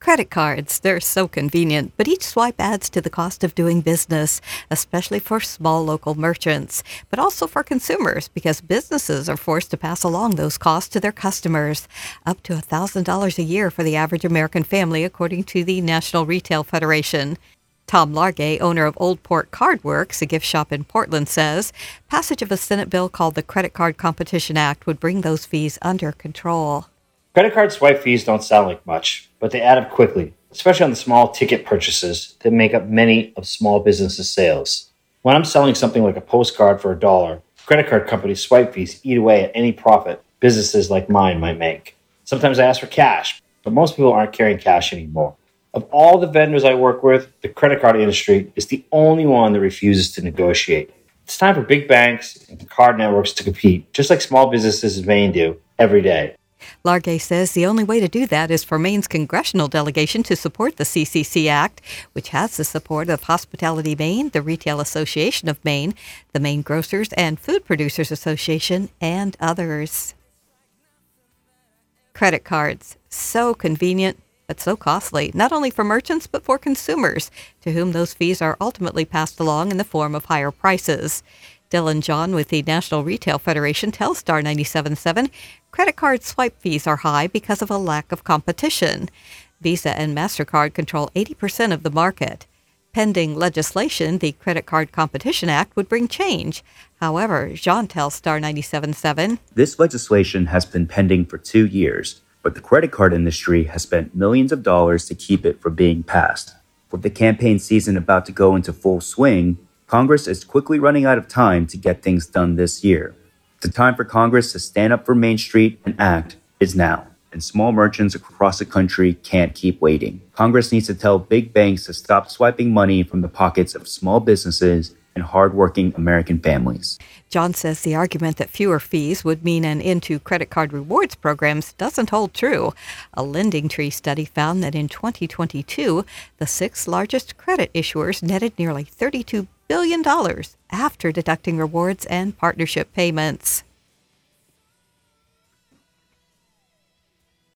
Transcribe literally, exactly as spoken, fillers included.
Credit cards, they're so convenient, but each swipe adds to the cost of doing business, especially for small local merchants, but also for consumers because businesses are forced to pass along those costs to their customers, up to one thousand dollars a year for the average American family, according to the National Retail Federation. Tom Largay, owner of Old Port Card Works, a gift shop in Portland, says passage of a Senate bill called the Credit Card Competition Act would bring those fees under control. Credit card swipe fees don't sound like much, but they add up quickly, especially on the small ticket purchases that make up many of small businesses' sales. When I'm selling something like a postcard for a dollar, credit card companies' swipe fees eat away at any profit businesses like mine might make. Sometimes I ask for cash, but most people aren't carrying cash anymore. Of all the vendors I work with, the credit card industry is the only one that refuses to negotiate. It's time for big banks and card networks to compete, just like small businesses in Maine do every day. Largay says the only way to do that is for Maine's congressional delegation to support the C C C Act, which has the support of Hospitality Maine, the Retail Association of Maine, the Maine Grocers and Food Producers Association, and others. Credit cards, so convenient, but so costly, not only for merchants but for consumers, to whom those fees are ultimately passed along in the form of higher prices. Dylan John with the National Retail Federation tells Star ninety-seven point seven credit card swipe fees are high because of a lack of competition. Visa and MasterCard control eighty percent of the market. Pending legislation, the Credit Card Competition Act would bring change. However, John tells Star ninety-seven point seven this legislation has been pending for two years, but the credit card industry has spent millions of dollars to keep it from being passed. With the campaign season about to go into full swing, Congress is quickly running out of time to get things done this year. The time for Congress to stand up for Main Street and act is now, and small merchants across the country can't keep waiting. Congress needs to tell big banks to stop swiping money from the pockets of small businesses and hardworking American families. John says the argument that fewer fees would mean an end to credit card rewards programs doesn't hold true. A Lending Tree study found that in twenty twenty-two, the six largest credit issuers netted nearly thirty-two billion dollars after deducting rewards and partnership payments.